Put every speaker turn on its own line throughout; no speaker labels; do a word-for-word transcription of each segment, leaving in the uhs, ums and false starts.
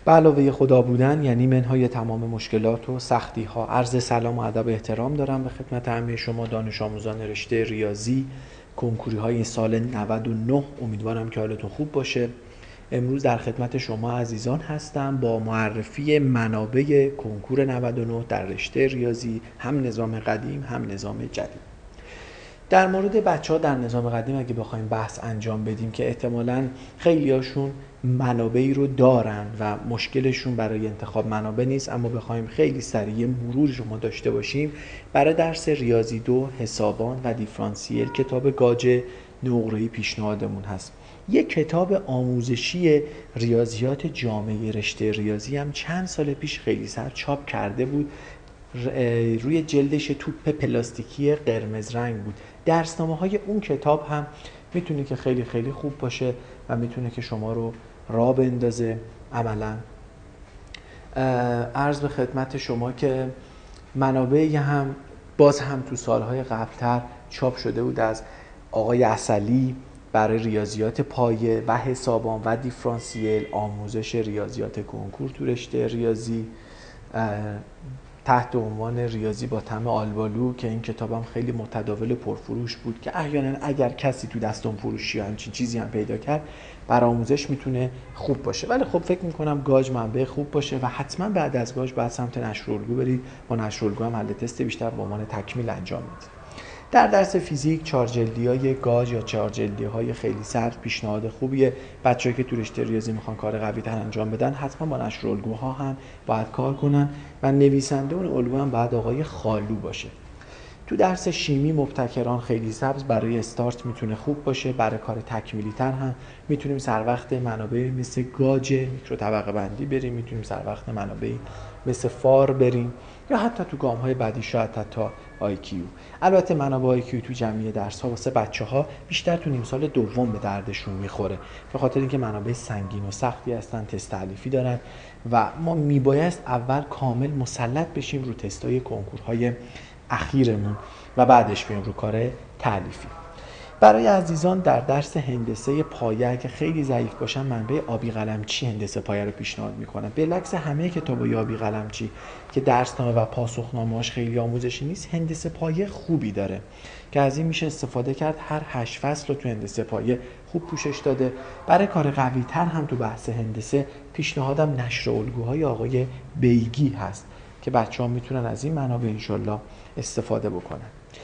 به علاوه خدا بودن یعنی منهای تمام مشکلات و سختی ها. عرض سلام و ادب و احترام دارم به خدمت همه شما دانش آموزان رشته ریاضی کنکوری های سال نود و نه. امیدوارم که حالتون خوب باشه. امروز در خدمت شما عزیزان هستم با معرفی منابع کنکور نود و نه در رشته ریاضی، هم نظام قدیم هم نظام جدید. در مورد بچه ها در نظام قدیم اگه بخوایم بحث انجام بدیم که احتمالاً خیلی هاشون منابعی رو دارن و مشکلشون برای انتخاب منابع نیست، اما بخوایم خیلی سریع مرور شما داشته باشیم، برای درس ریاضی دو حسابان و دیفرانسیل کتاب گاج نقره‌ای پیشنهادمون هست. یک کتاب آموزشی ریاضیات جامعه رشته ریاضی هم چند سال پیش خیلی سر چاپ کرده بود، روی جلدش توپ پلاستیکی قرمز رنگ بود. درسنامه های اون کتاب هم میتونه که خیلی خیلی خوب باشه و میتونه که شما رو راه بندازه عملا. عرض به خدمت شما که منابعی هم باز هم تو سالهای قبلتر چاپ شده بود از آقای عسلی برای ریاضیات پایه و حسابان و دیفرانسیل، آموزش ریاضیات کنکور تو رشته ریاضی تحت عنوان ریاضی با طعم آلبالو، که این کتابم خیلی متداول پرفروش بود که احیانا اگر کسی تو دستم فروشی یا همچین چیزی هم پیدا کرد برای آموزش میتونه خوب باشه. ولی خب فکر میکنم گاج منبع خوب باشه و حتما بعد از گاج بعد سمت نشر الگو برید، با نشر الگو هم حل تست بیشتر به عنوان تکمیل انجام بدید. در درس فیزیک چهار جلدی های گاج یا چهار جلدی های خیلی سرد پیشنهاد خوبیه. بچه‌ای که تو رشته ریاضی میخوان کار قوی تر انجام بدن حتما با نشر الگوها هم باید کار کنن و نویسنده اون الگو هم باید آقای خالو باشه. تو درس شیمی مبتکران خیلی سبز برای استارت میتونه خوب باشه. برای کار تکمیلی تر هم میتونیم سر وقت منابع مثل گاج میکرو طبقه بندی بریم، میتونیم سر وقت منابع مثل فار بریم یا حتی تو گام های بعدی شاید حتی آی کیو. البته منابع آی کیو تو جمعی درس ها واسه بچه ها بیشتر تو نیم سال دوم به دردشون میخوره، به خاطر اینکه منابع سنگین و سختی هستن، تست تعلیفی دارن و ما میبایست اول کامل مسلط بشیم رو تستای کنکورهای اخیرمون و بعدش بریم رو کار تعلیفی. برای عزیزان در درس هندسه پایه که خیلی ضعیف باشن، منبع آبی قلمچی هندسه پایه رو پیشنهاد میکنم. بالعکس همه کتابای آبی قلمچی که درسنامه و پاسخنامه‌اش خیلی آموزشی نیست، هندسه پایه خوبی داره که از این میشه استفاده کرد. هر هشت فصل رو تو هندسه پایه خوب پوشش داده. برای کار قوی تر هم تو بحث هندسه پیشنهادم نشر الگوهای آقای بیگی هست که بچه‌ها میتونن از این منابع انشالله استفاده بکنن.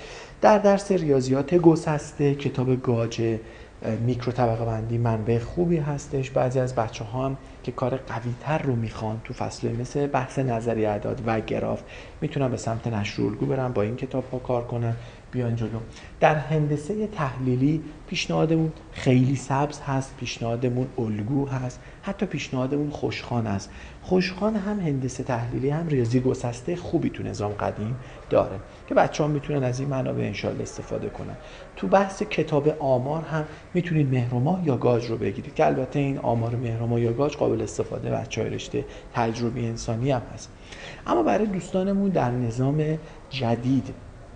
در درس ریاضیات گسسته کتاب گاج میکرو طبقه بندی منبع خوبی هستش. بعضی از بچه ها هم که کار قوی تر رو میخوان تو فصل مثل بحث نظری اعداد و گراف میتونن به سمت نشر الگو برن، با این کتاب ها کار کنن بیان جلو. در هندسه تحلیلی پیشنهادمون خیلی سبز هست، پیشنهادمون الگو هست، حتی پیشنهادمون خوشخوان هست. خوشخوان هم هندسه تحلیلی هم ریاضی گسسته خوبی تو نظام قدیم داره که بچه‌ها میتونن از این منابع انشالله استفاده کنن. تو بحث کتاب آمار هم میتونید مهر و ماه یا گاج رو بگیرید که البته این آمار مهر و ماه یا گاج قابل استفاده بچه‌های رشته تجربی انسانی هم هست. اما برای دوستانمون در نظام جدید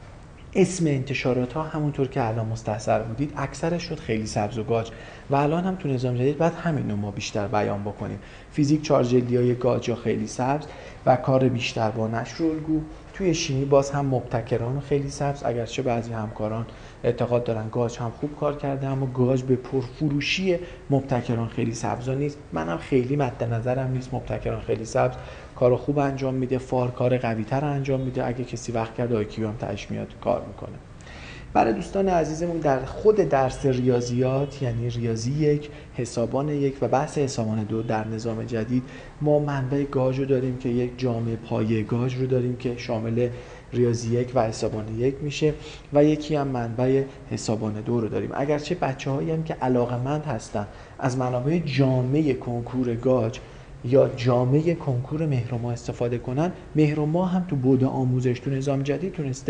اسم انتشارات ها همونطور که الان مستحضر بودید اکثرش شد خیلی سبز و گاج و الان هم تو نظام جدید بعد همین رو ما بیشتر بیان بکنیم. فیزیک چهار جلدی های گاج یا خیلی سبز و کار بیشتر با نشر الگو. توی شیمی باز هم مبتکران خیلی سبز، اگرچه بعضی همکاران اعتقاد دارن گاج هم خوب کار کرده اما گاج به پرفروشی مبتکران خیلی سبز نیست. منم خیلی مد نظرم نیست. مبتکران خیلی سبز کارو خوب انجام میده، فار کار قوی تر انجام میده، اگه کسی وقت کرد آی کیو هم تهش میاد کار میکنه. برای دوستان عزیزمون در خود درس ریاضیات یعنی ریاضی یک، حسابان یک و بحث حسابان دو در نظام جدید ما منبع گاج رو داریم که یک جامعه پایه گاج رو داریم که شامل ریاضی یک و حسابان یک میشه و یکی هم منبع حسابان دو رو داریم. اگرچه بچه‌هایی هم که علاقه‌مند هستن از منابع جامعه کنکور گاج یا جامعه کنکور مهر و ماه استفاده کنن، مهر و ماه هم تو بعد آموزش تو نظام جدید تونسته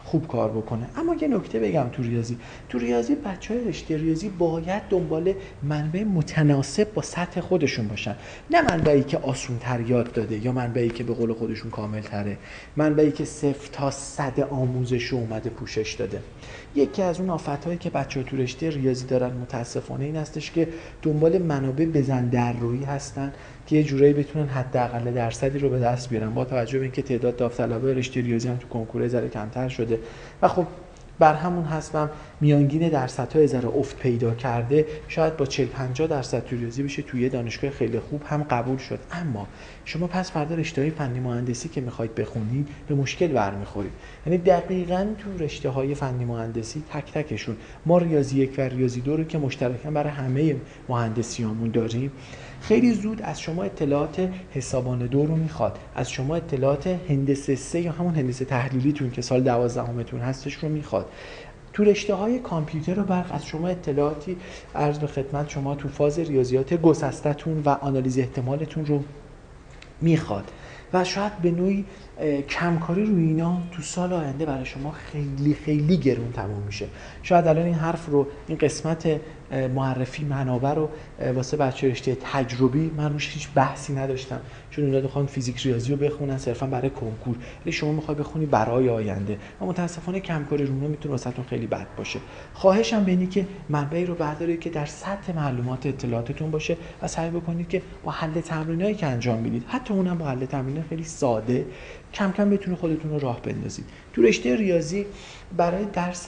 خوب کار بکنه. اما یه نکته بگم تو ریاضی تو ریاضی بچهای رشته ریاضی باید دنبال منبع متناسب با سطح خودشون باشن، نه منبعی که آسون‌تر یاد داده یا منبعی که به قول خودشون کامل‌تره، منبعی که صفر تا صد آموزش رو اومده پوشش داده. یکی از اون آفت‌هایی که بچه‌ها تو رشته ریاضی دارن متاسفانه این هستش که دنبال منابع بزن در رویی هستن که یه جورایی بتونن حداقل درصدی رو به دست بیارن، با توجه به اینکه تعداد داوطلبای رشته ریاضی هم تو کنکور ذره کمتر شده و خب بر همون حسبم میانگین درصدها ذره افت پیدا کرده، شاید با چهل پنجاه درصد تو ریاضی بشه توی دانشگاه خیلی خوب هم قبول شد. اما شما پس فردا رشته‌های فنی مهندسی که میخواید بخونید به مشکل برمیخورید. یعنی دقیقاً تو رشته‌های فنی مهندسی تک تکشون، ما ریاضی یک و ریاضی دو رو که مشترکاً برای همه مهندسیامون داریم، خیلی زود از شما اطلاعات حسابان دو رو میخواد، از شما اطلاعات هندسه سه یا همون هندسه تحلیلیتون که سال دوازدهمتون هستش رو میخواد. تو رشته‌های کامپیوتر و برق از شما اطلاعاتی عرض به خدمت شما تو فاز ریاضیات گسسته‌تون و آنالیز احتمالتون رو میخواد و شاید به نوعی کمکاری روی اینا تو سال آینده برای شما خیلی خیلی گرون تموم میشه. شاید الان این حرف رو، این قسمت معرفی منابع رو واسه بچه رشته تجربی من روش هیچ بحثی نداشتم، چون اونا میخوان فیزیک ریاضی رو بخونن صرفا برای کنکور، ولی شما میخوای بخونی برای آینده و متاسفانه کمکاری روی میتونه واسهتون خیلی بد باشه. خواهشم اینه که منبعی رو بردارید که در سطح معلومات اطلاعاتتون باشه و سعی بکنید که با حل تمرینایی که انجام میدید، حتی اونم با حل تمرین خیلی ساده، کم کم بتونه خودتون رو راه بندازید. تو رشته ریاضی برای درس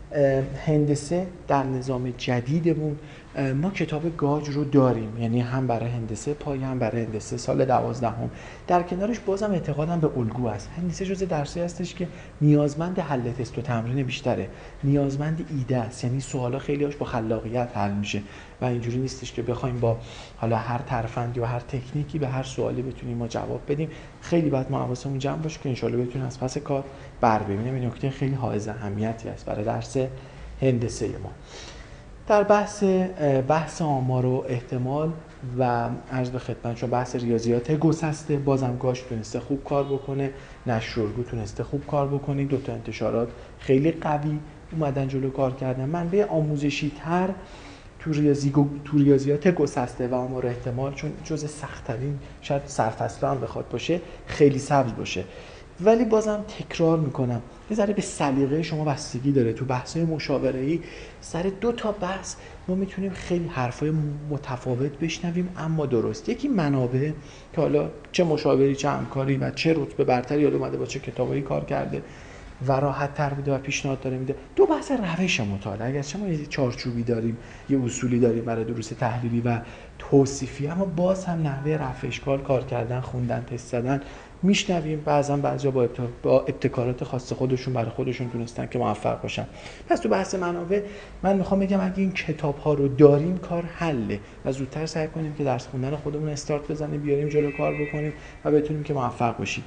هندسه در نظام جدیدمون ما کتاب گاج رو داریم، یعنی هم برای هندسه پایه هم برای هندسه سال دوازدهم. در کنارش بازم اعتقادم به الگو است. هندسه جزء درسی هستش که نیازمند حل تست و تمرین بیشتره، نیازمند ایده است، یعنی سوالا خیلی هاش با خلاقیت حل میشه و اینجوری نیستش که بخوایم با حالا هر ترفندی و هر تکنیکی به هر سوالی بتونیم ما جواب بدیم. خیلی باید ما حواسمون جمع باشه که ان شاءالله بتونیم از پس کار بر ببینیم. این نکته خیلی حائز اهمیتی است برای درس هندسه ما. در بحث بحث آمار و احتمال و عرض به خدمت شما بحث ریاضیات گسسته، بازم گاش تونسته خوب کار بکنه، نشرالگو تونسته خوب کار بکنه، دو تا انتشارات خیلی قوی اومدن جلو کار کردن. منبع آموزشی تر تو ریاضی تو ریاضیات گسسته و آمار و احتمال، چون جزء سخت‌ترین شاید سرفصل هم بخواد باشه، خیلی سبز باشه. ولی بازم تکرار میکنم یه ذره به سلیقه شما بستگی داره. تو بحث‌های مشاوره‌ای سر دو تا بحث ما میتونیم خیلی حرفای متفاوت بشنویم اما درست. یکی منابع که حالا چه مشاوری چه همکاری و چه رتبه برتری حالا اومده با چه کتابایی کار کرده و راحت تر میده و پیشنهاد داره میده. دو بحث روش مطالعه، اگرچه ما یه چارچوبی داریم، یه اصولی داریم برای دروس تحلیلی و توصیفی، اما باز هم نحوه رفع اشکال کار کردن، خوندن، تست زدن میشنویم. بعضا بعضیا با, ابت... با ابتکارات خاص خودشون برای خودشون تونستن که موفق باشن. پس تو بحث منابع من میخوام بگم اگه این کتاب ها رو داریم کار حله و زودتر سعی کنیم که درس خوندن خودمون استارت بزنیم، بیاریم جلو کار بکنیم و بتونیم که موفق باشیم.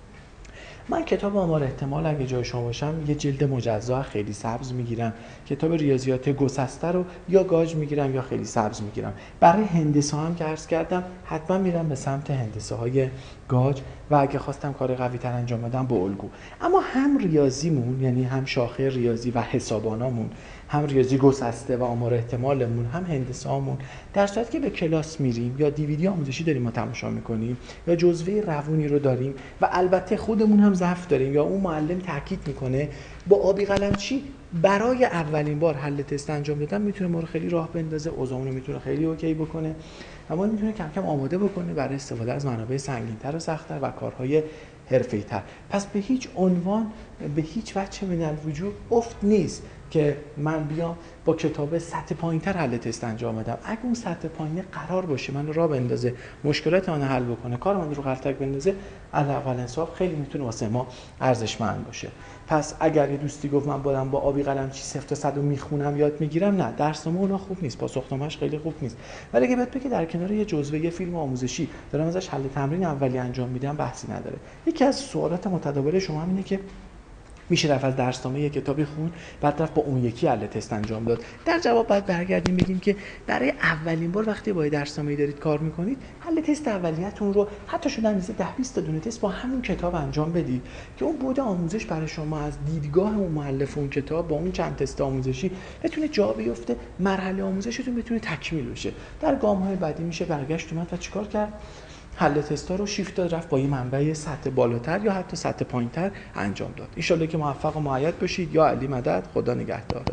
من کتاب آمار احتمال اگه جای شما باشم یه جلد مجزا خیلی سبز میگیرم، کتاب ریاضیات گسسته رو یا گاج میگیرم یا خیلی سبز میگیرم. برای هندسه هم که عرض کردم حتما میرم به سمت هندسه های گاج و اگه خواستم کار قوی تر انجام بدم با الگو. اما هم ریاضیمون، یعنی هم شاخه ریاضی و حسابانامون، هم ریاضی گسسته و آمار احتمالمون، هم هندسه هامون، در صورتی که به کلاس میریم یا دیویدی آموزشی داریم ما تماشا میکنیم یا جزوه روونی رو داریم و البته خودمون هم ضعف داریم یا اون معلم تاکید میکنه، با آبی قلمچی برای اولین بار حل تست انجام دادن میتونه ما رو خیلی راه بندازه، اوضاعمون رو میتونه خیلی اوکی بکنه، اما میتونه کم کم آماده بکنه برای استفاده از منابع سنگین‌تر و سخت‌تر و کارهای حرفه‌ای‌تر. پس به هیچ عنوان، به هیچ وجه من الوجود افت نیست که من بیام با کتاب سطح پایین‌تر حل تست انجام بدم. اگه اون سطح پایین قرار باشه من رو راه بندازه، مشکلات من حل بکنه، کار من رو غلطک بندازه، علاوه انصاف خیلی میتونه واسه ما ارزشمند باشه. پس اگر یه دوستی گفت من بودم با آبی قلمچی صفر تا صد رو میخونم یاد میگیرم، نه، درسنامه اونا خوب نیست، پاسخنامه‌اش خیلی خوب نیست. ولی اگه بهت بگه در کنار یه جزوه یه فیلم آموزشی دارم ازش حل تمرین اولیه انجام میدم، بحثی نداره. یکی از سوالات متداول شما هم اینه که میشه رفت از درسنامه یه کتابی خون، بعد رفت با اون یکی حل تست انجام داد. در جواب باید برگردیم بگیم که برای اولین بار وقتی با درسنامه‌ای دارید کار میکنید، حل تست اولیه‌تون رو حتی شده اندازه ده بیست تا دونه تست با همون کتاب انجام بدید که اون بعد آموزش برای شما از دیدگاه اون مؤلف اون کتاب با اون چند تست آموزشی بتونه جا بیفته، مرحله آموزشتون بتونه تکمیل بشه. در گام‌های بعدی میشه برگشت اومد و چیکار کرد؟ حل تستا رو شیفت داد، رفت با یه منبع سطح بالاتر یا حتی سطح پایینتر انجام داد. ان شاءالله که موفق و مؤید باشید. یا علی مدد. خدا نگهدار.